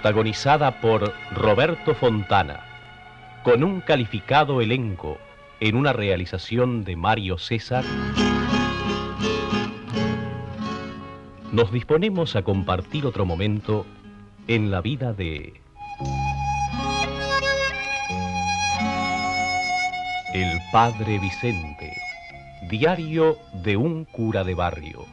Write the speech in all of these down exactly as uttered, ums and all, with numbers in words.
protagonizada por Roberto Fontana, con un calificado elenco en una realización de Mario César, nos disponemos a compartir otro momento en la vida de el Padre Vicente, diario de un cura de barrio.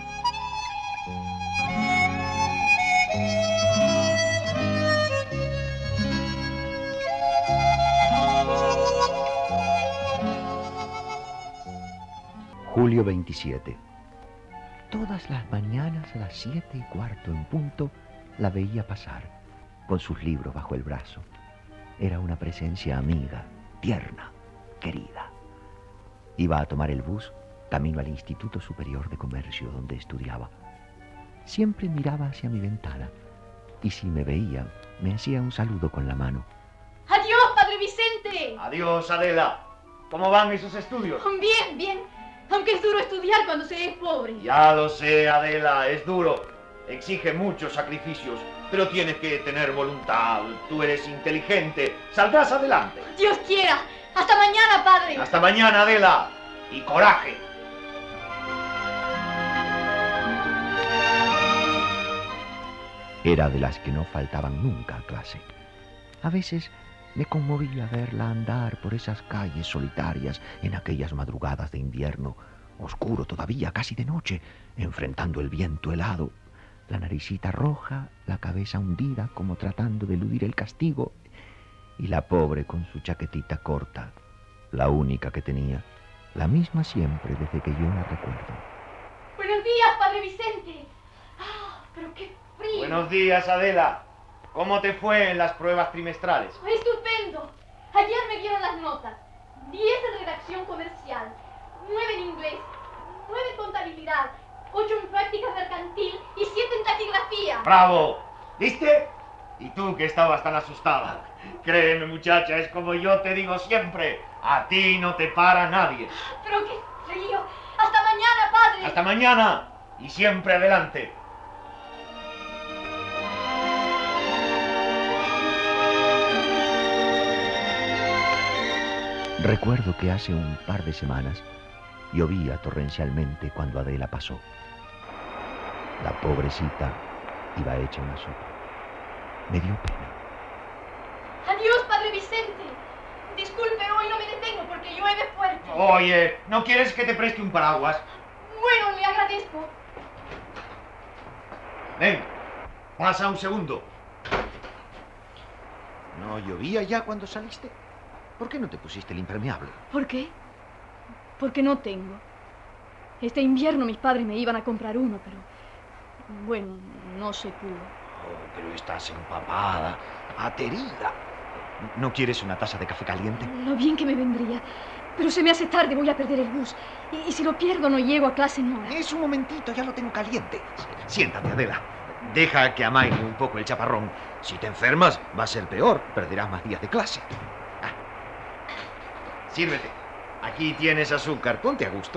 Julio veintisiete. Todas las mañanas a las siete y cuarto en punto la veía pasar, con sus libros bajo el brazo. Era una presencia amiga, tierna, querida. Iba a tomar el bus camino al Instituto Superior de Comercio donde estudiaba. Siempre miraba hacia mi ventana y si me veía, me hacía un saludo con la mano. ¡Adiós, Padre Vicente! Adiós, Adela. ¿Cómo van esos estudios? Bien, bien. Aunque es duro estudiar cuando se es pobre. Ya lo sé, Adela, es duro. Exige muchos sacrificios, pero tienes que tener voluntad. Tú eres inteligente. Saldrás adelante. Dios quiera. Hasta mañana, padre. Hasta mañana, Adela. Y coraje. Era de las que no faltaban nunca a clase. A veces me conmovía verla andar por esas calles solitarias en aquellas madrugadas de invierno, oscuro todavía, casi de noche, enfrentando el viento helado, la naricita roja, la cabeza hundida como tratando de eludir el castigo, y la pobre con su chaquetita corta, la única que tenía, la misma siempre desde que yo la recuerdo. Buenos días, Padre Vicente. Ah, pero qué frío. Buenos días, Adela. ¿Cómo te fue en las pruebas trimestrales? Estupendo. Ayer me dieron las notas. diez en redacción comercial, nueve en inglés, nueve en contabilidad, ocho en práctica mercantil y siete en taquigrafía. ¡Bravo! ¿Viste? Y tú que estabas tan asustada. Créeme, muchacha, es como yo te digo siempre. A ti no te para nadie. Pero qué frío. Hasta mañana, padre. Hasta mañana. Y siempre adelante. Recuerdo que hace un par de semanas llovía torrencialmente cuando Adela pasó. La pobrecita iba hecha una sopa. Me dio pena. Adiós, Padre Vicente. Disculpe, hoy no me detengo porque llueve fuerte. Oye, ¿no quieres que te preste un paraguas? Bueno, le agradezco. Ven, pasa un segundo. ¿No llovía ya cuando saliste? ¿Por qué no te pusiste el impermeable? ¿Por qué? Porque no tengo. Este invierno mis padres me iban a comprar uno, pero... bueno, no se pudo. Oh, pero estás empapada, aterida. ¿No quieres una taza de café caliente? Lo bien que me vendría. Pero se me hace tarde, voy a perder el bus. Y, y si lo pierdo no llego a clase en hora. Es un momentito, ya lo tengo caliente. Siéntate, Adela. Deja que amaine un poco el chaparrón. Si te enfermas, va a ser peor. Perderás más días de clase. Sírvete. Aquí tienes azúcar. Ponte a gusto.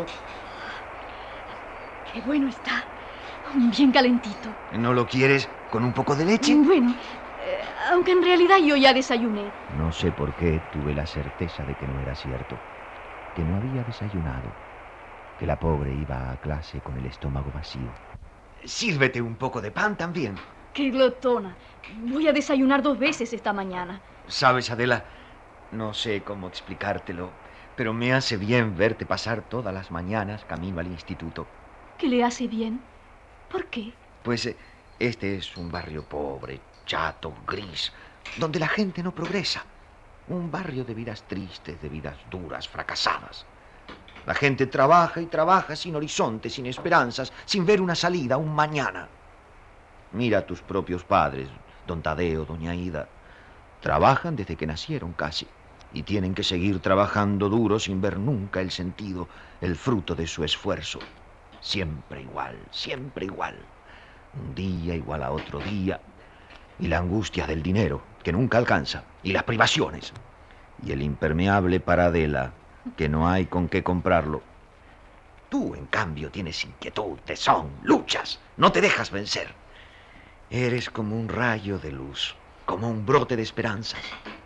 Qué bueno está. Bien calentito. ¿No lo quieres con un poco de leche? Bueno, eh, aunque en realidad yo ya desayuné. No sé por qué tuve la certeza de que no era cierto. Que no había desayunado. Que la pobre iba a clase con el estómago vacío. Sírvete un poco de pan también. Qué glotona. Voy a desayunar dos veces esta mañana. ¿Sabes, Adela? No sé cómo explicártelo, pero me hace bien verte pasar todas las mañanas camino al instituto. ¿Qué le hace bien? ¿Por qué? Pues eh, este es un barrio pobre, chato, gris, donde la gente no progresa. Un barrio de vidas tristes, de vidas duras, fracasadas. La gente trabaja y trabaja sin horizonte, sin esperanzas, sin ver una salida, un mañana. Mira a tus propios padres, don Tadeo, doña Ida. Trabajan desde que nacieron casi. Y tienen que seguir trabajando duro sin ver nunca el sentido, el fruto de su esfuerzo. Siempre igual, siempre igual. Un día igual a otro día. Y la angustia del dinero, que nunca alcanza. Y las privaciones. Y el impermeable para Adela, que no hay con qué comprarlo. Tú, en cambio, tienes inquietud, tesón, luchas. No te dejas vencer. Eres como un rayo de luz, como un brote de esperanza.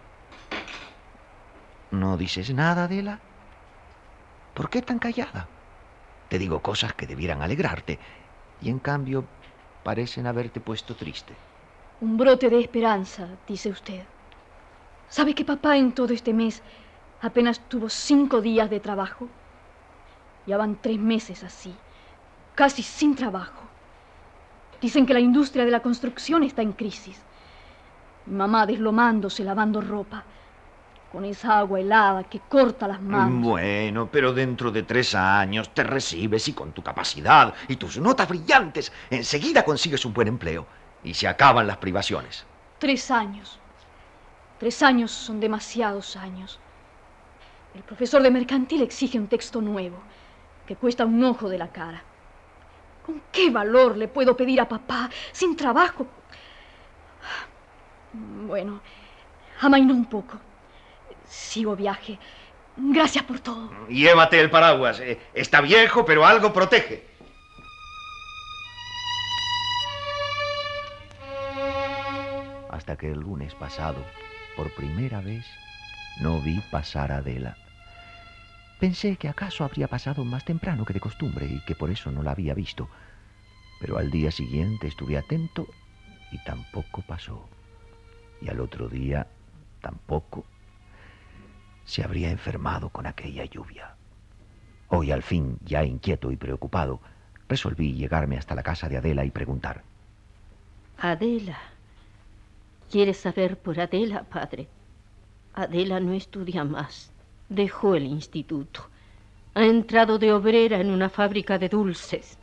¿No dices nada, Adela? ¿Por qué tan callada? Te digo cosas que debieran alegrarte y en cambio parecen haberte puesto triste. Un brote de esperanza, dice usted. ¿Sabe que papá en todo este mes apenas tuvo cinco días de trabajo? Ya van tres meses así, casi sin trabajo. Dicen que la industria de la construcción está en crisis. Mi mamá deslomándose, lavando ropa, con esa agua helada que corta las manos. Bueno, pero dentro de tres años te recibes y con tu capacidad y tus notas brillantes enseguida consigues un buen empleo y se acaban las privaciones. Tres años. Tres años son demasiados años. El profesor de mercantil exige un texto nuevo que cuesta un ojo de la cara. ¿Con qué valor le puedo pedir a papá sin trabajo? Bueno, amainó un poco. Sigo viaje. Gracias por todo. Llévate el paraguas. Eh, Está viejo, pero algo protege. Hasta que el lunes pasado, por primera vez, no vi pasar a Adela. Pensé que acaso habría pasado más temprano que de costumbre y que por eso no la había visto. Pero al día siguiente estuve atento y tampoco pasó. Y al otro día tampoco. Se habría enfermado con aquella lluvia. Hoy al fin, ya inquieto y preocupado, resolví llegarme hasta la casa de Adela y preguntar. Adela. ¿Quieres saber por Adela, padre? Adela no estudia más. Dejó el instituto. Ha entrado de obrera en una fábrica de dulces.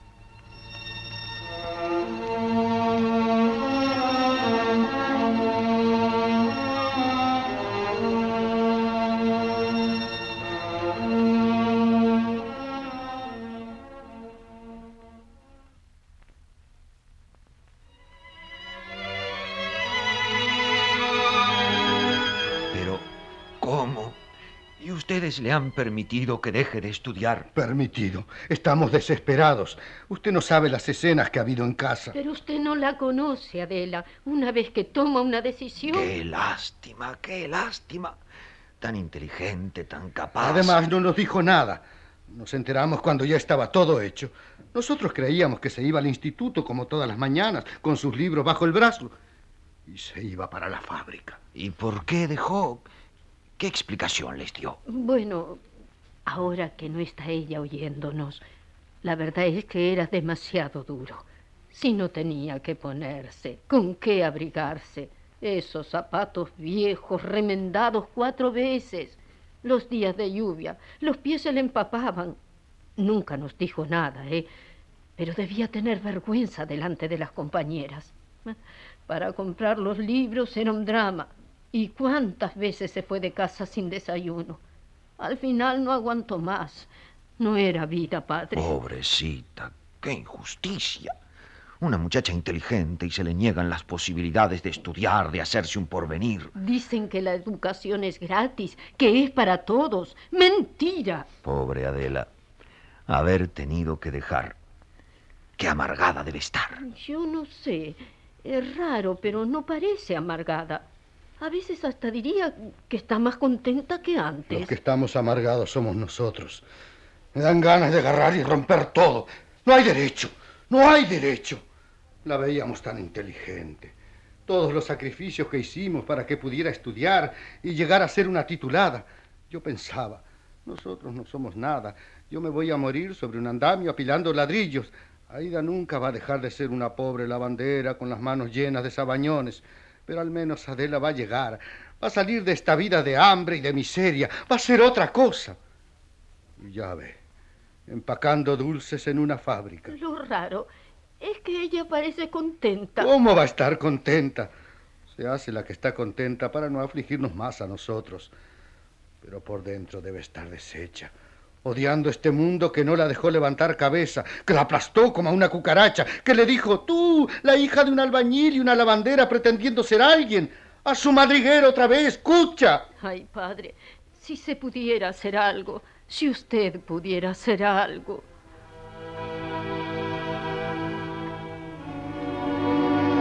Ustedes le han permitido que deje de estudiar. Permitido. Estamos desesperados. Usted no sabe las escenas que ha habido en casa. Pero usted no la conoce, Adela. Una vez que toma una decisión... ¡Qué lástima, qué lástima! Tan inteligente, tan capaz. Además, no nos dijo nada. Nos enteramos cuando ya estaba todo hecho. Nosotros creíamos que se iba al instituto como todas las mañanas, con sus libros bajo el brazo. Y se iba para la fábrica. ¿Y por qué dejó? ¿Qué explicación les dio? Bueno, ahora que no está ella oyéndonos, la verdad es que era demasiado duro. Si no tenía que ponerse, con qué abrigarse, esos zapatos viejos, remendados cuatro veces, los días de lluvia, los pies se le empapaban. Nunca nos dijo nada, ¿eh? Pero debía tener vergüenza delante de las compañeras. Para comprar los libros era un drama. ¿Y cuántas veces se fue de casa sin desayuno? Al final no aguantó más. No era vida, padre. Pobrecita, qué injusticia. Una muchacha inteligente y se le niegan las posibilidades de estudiar, de hacerse un porvenir. Dicen que la educación es gratis, que es para todos. ¡Mentira! Pobre Adela, haber tenido que dejar. Qué amargada debe estar. Yo no sé. Es raro, pero no parece amargada. A veces hasta diría que está más contenta que antes. Los que estamos amargados somos nosotros. Me dan ganas de agarrar y romper todo. No hay derecho, no hay derecho. La veíamos tan inteligente. Todos los sacrificios que hicimos para que pudiera estudiar y llegar a ser una titulada. Yo pensaba, nosotros no somos nada. Yo me voy a morir sobre un andamio apilando ladrillos. Aida nunca va a dejar de ser una pobre lavandera con las manos llenas de sabañones. Pero al menos Adela va a llegar, va a salir de esta vida de hambre y de miseria, va a ser otra cosa. Y ya ve, empacando dulces en una fábrica. Lo raro es que ella parece contenta. ¿Cómo va a estar contenta? Se hace la que está contenta para no afligirnos más a nosotros. Pero por dentro debe estar deshecha, odiando este mundo que no la dejó levantar cabeza, que la aplastó como a una cucaracha, que le dijo, tú, la hija de un albañil y una lavandera pretendiendo ser alguien, a su madriguera otra vez, escucha. Ay, padre, si se pudiera hacer algo, si usted pudiera hacer algo.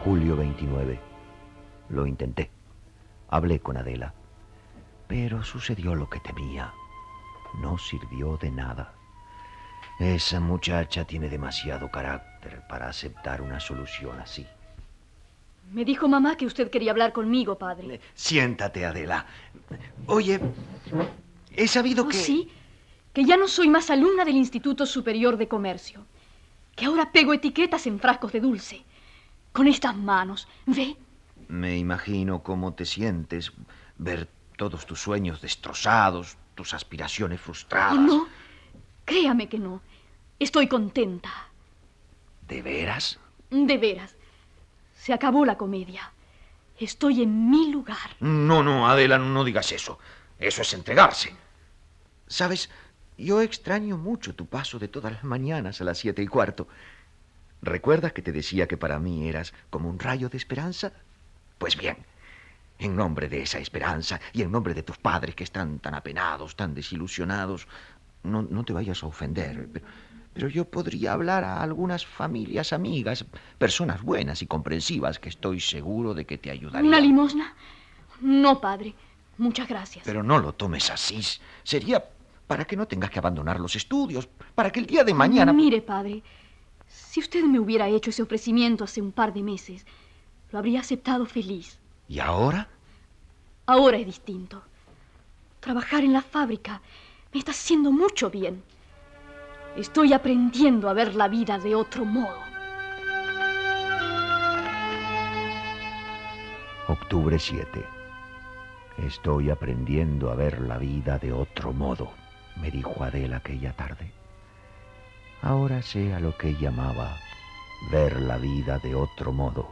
julio veintinueve. Lo intenté. Hablé con Adela. Pero sucedió lo que temía. No sirvió de nada. Esa muchacha tiene demasiado carácter para aceptar una solución así. Me dijo mamá que usted quería hablar conmigo, padre. Siéntate, Adela. Oye, he sabido ¿Oh, que... sí? Que ya no soy más alumna del Instituto Superior de Comercio. Que ahora pego etiquetas en frascos de dulce. Con estas manos, ¿ve? Me imagino cómo te sientes ver todos tus sueños destrozados, tus aspiraciones frustradas. Oh, no, créame que no. Estoy contenta. ¿De veras? De veras. Se acabó la comedia. Estoy en mi lugar. No, no, Adela, no digas eso. Eso es entregarse. ¿Sabes? Yo extraño mucho tu paso de todas las mañanas a las siete y cuarto. ¿Recuerdas que te decía que para mí eras como un rayo de esperanza? Pues bien, en nombre de esa esperanza y en nombre de tus padres que están tan apenados, tan desilusionados, no, no te vayas a ofender, pero, pero yo podría hablar a algunas familias amigas, personas buenas y comprensivas que estoy seguro de que te ayudarían. ¿Una limosna? No, padre. Muchas gracias. Pero no lo tomes así. Sería para que no tengas que abandonar los estudios, para que el día de mañana... Mire, padre, si usted me hubiera hecho ese ofrecimiento hace un par de meses, lo habría aceptado feliz. ¿Y ahora? Ahora es distinto. Trabajar en la fábrica me está haciendo mucho bien. Estoy aprendiendo a ver la vida de otro modo. octubre siete. Estoy aprendiendo a ver la vida de otro modo, me dijo Adela aquella tarde. Ahora sé a lo que llamaba ver la vida de otro modo.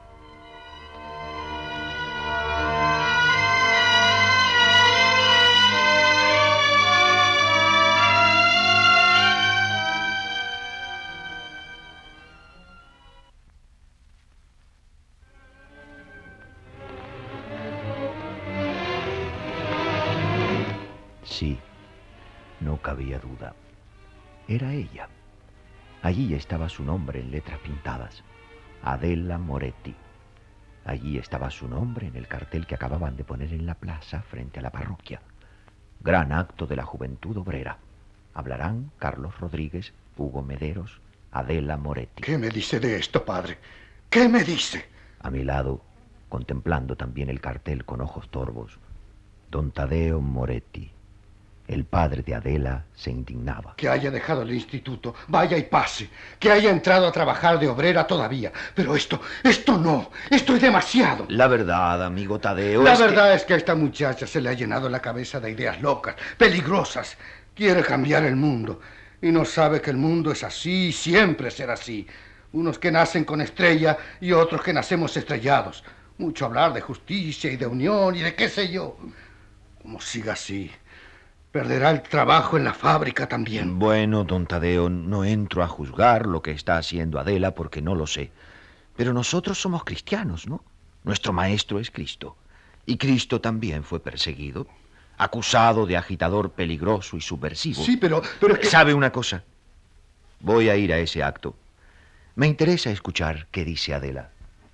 Sí, no cabía duda. Era ella. Allí estaba su nombre en letras pintadas. Adela Moretti. Allí estaba su nombre en el cartel que acababan de poner en la plaza frente a la parroquia. Gran acto de la juventud obrera. Hablarán Carlos Rodríguez, Hugo Mederos, Adela Moretti. ¿Qué me dice de esto, padre? ¿Qué me dice? A mi lado, contemplando también el cartel con ojos torvos, don Tadeo Moretti. El padre de Adela se indignaba. Que haya dejado el instituto, vaya y pase. Que haya entrado a trabajar de obrera todavía. Pero esto, esto no, esto es demasiado. La verdad, amigo Tadeo, La es verdad que... es que a esta muchacha se le ha llenado la cabeza de ideas locas, peligrosas. Quiere cambiar el mundo y no sabe que el mundo es así y siempre será así. Unos que nacen con estrella y otros que nacemos estrellados. Mucho hablar de justicia y de unión y de qué sé yo. Como siga así, perderá el trabajo en la fábrica también. Bueno, don Tadeo, no entro a juzgar lo que está haciendo Adela porque no lo sé. Pero nosotros somos cristianos, ¿no? Nuestro maestro es Cristo. Y Cristo también fue perseguido, acusado de agitador peligroso y subversivo. Sí, pero... pero es que... ¿Sabe una cosa? Voy a ir a ese acto. Me interesa escuchar qué dice Adela.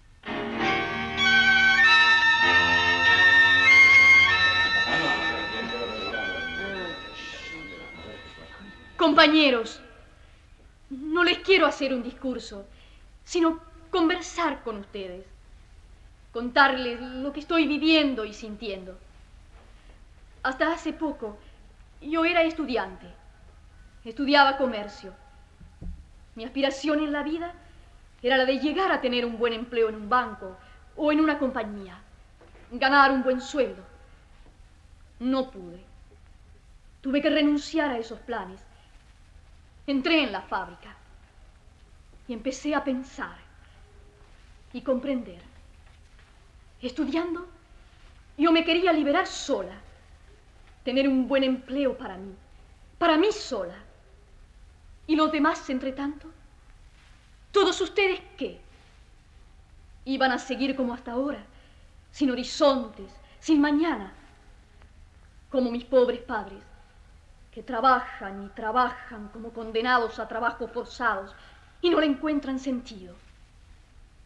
Compañeros, no les quiero hacer un discurso, sino conversar con ustedes, contarles lo que estoy viviendo y sintiendo. Hasta hace poco yo era estudiante, estudiaba comercio. Mi aspiración en la vida era la de llegar a tener un buen empleo en un banco o en una compañía, ganar un buen sueldo. No pude. Tuve que renunciar a esos planes. Entré en la fábrica y empecé a pensar y comprender. Estudiando, yo me quería liberar sola, tener un buen empleo para mí, para mí sola. ¿Y los demás, entre tanto? ¿Todos ustedes qué? ¿Iban a seguir como hasta ahora, sin horizontes, sin mañana? Como mis pobres padres, que trabajan y trabajan como condenados a trabajos forzados y no le encuentran sentido.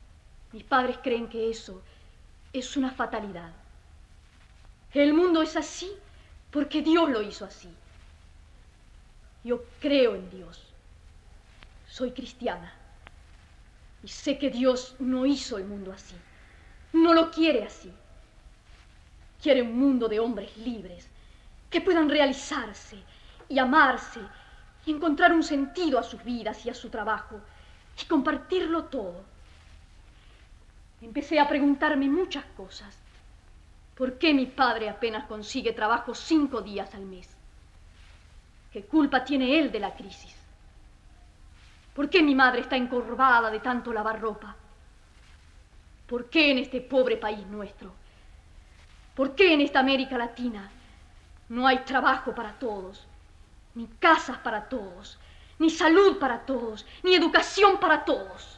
Mis padres creen que eso es una fatalidad. El mundo es así porque Dios lo hizo así. Yo creo en Dios. Soy cristiana. Y sé que Dios no hizo el mundo así. No lo quiere así. Quiere un mundo de hombres libres que puedan realizarse y amarse y encontrar un sentido a sus vidas y a su trabajo y compartirlo todo. Empecé a preguntarme muchas cosas. ¿Por qué mi padre apenas consigue trabajo cinco días al mes? ¿Qué culpa tiene él de la crisis? ¿Por qué mi madre está encorvada de tanto lavar ropa? ¿Por qué en este pobre país nuestro? ¿Por qué en esta América Latina no hay trabajo para todos, ni casas para todos, ni salud para todos, ni educación para todos?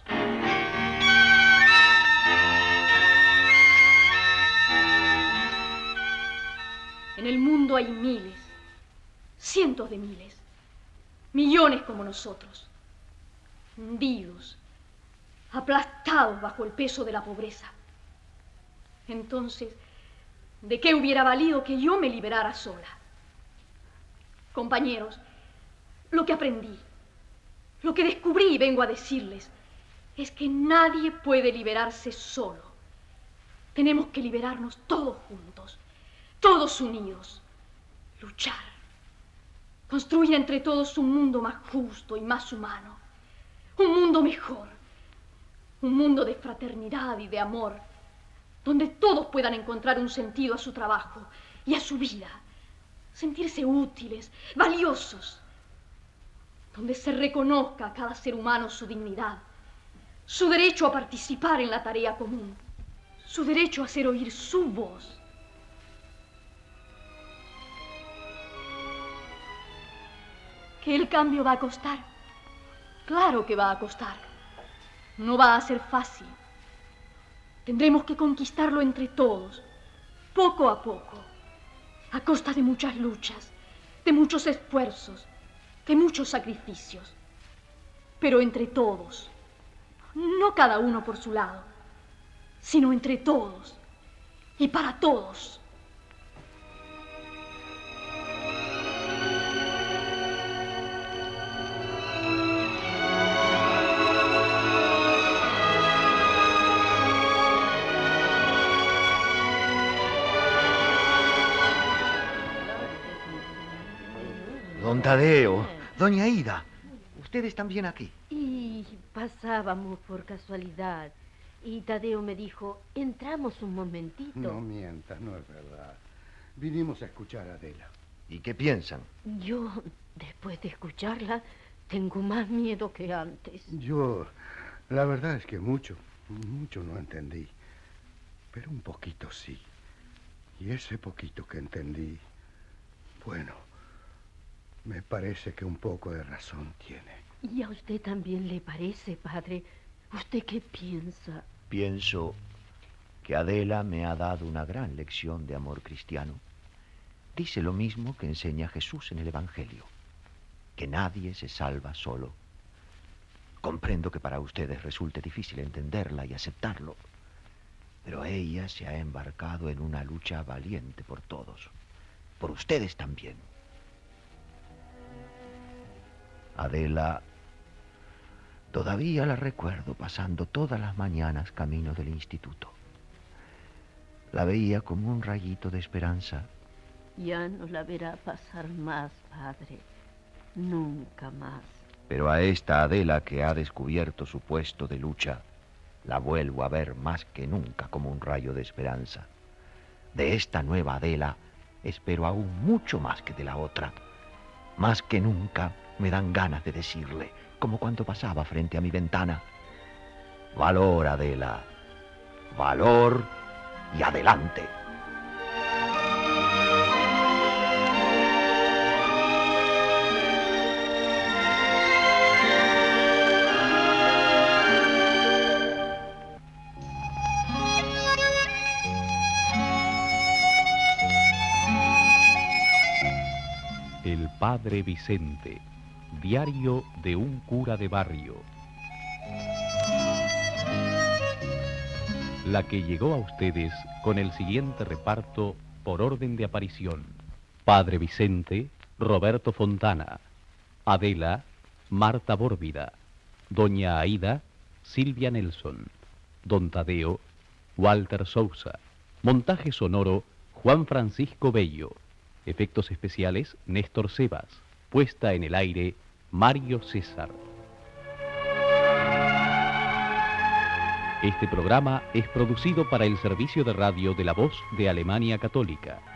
En el mundo hay miles, cientos de miles, millones como nosotros, hundidos, aplastados bajo el peso de la pobreza. Entonces, ¿de qué hubiera valido que yo me liberara sola? Compañeros, lo que aprendí, lo que descubrí y vengo a decirles, es que nadie puede liberarse solo. Tenemos que liberarnos todos juntos, todos unidos, luchar, construir entre todos un mundo más justo y más humano, un mundo mejor, un mundo de fraternidad y de amor, donde todos puedan encontrar un sentido a su trabajo y a su vida, sentirse útiles, valiosos, donde se reconozca a cada ser humano su dignidad, su derecho a participar en la tarea común, su derecho a hacer oír su voz. ¿Que el cambio va a costar? Claro que va a costar. No va a ser fácil. Tendremos que conquistarlo entre todos, poco a poco, a costa de muchas luchas, de muchos esfuerzos, de muchos sacrificios. Pero entre todos, no cada uno por su lado, sino entre todos y para todos. Don Tadeo, doña Ida, ustedes también aquí. Y pasábamos por casualidad. Y Tadeo me dijo, entramos un momentito. No mientas, no es verdad. Vinimos a escuchar a Adela. ¿Y qué piensan? Yo, después de escucharla, tengo más miedo que antes. Yo, la verdad es que mucho, mucho no entendí. Pero un poquito sí. Y ese poquito que entendí, bueno, me parece que un poco de razón tiene. ¿Y a usted también le parece, padre? ¿Usted qué piensa? Pienso que Adela me ha dado una gran lección de amor cristiano. Dice lo mismo que enseña Jesús en el Evangelio, que nadie se salva solo. Comprendo que para ustedes resulte difícil entenderla y aceptarlo, pero ella se ha embarcado en una lucha valiente por todos, por ustedes también. Adela, todavía la recuerdo pasando todas las mañanas camino del instituto. La veía como un rayito de esperanza. Ya no la verá pasar más, padre. Nunca más. Pero a esta Adela que ha descubierto su puesto de lucha, la vuelvo a ver más que nunca como un rayo de esperanza. De esta nueva Adela espero aún mucho más que de la otra. Más que nunca me dan ganas de decirle, como cuando pasaba frente a mi ventana: valor, Adela, valor y adelante. El Padre Vicente, diario de un cura de barrio. la que llegó a ustedes con el siguiente reparto por orden de aparición. Padre Vicente, Roberto Fontana. Adela, Marta Bórbida. Doña Aída, Silvia Nelson. Don Tadeo, Walter Sousa. Montaje sonoro, Juan Francisco Bello. Efectos especiales, Néstor Sebas. Puesta en el aire, Mario César. Este programa es producido para el servicio de radio de la Voz de Alemania Católica.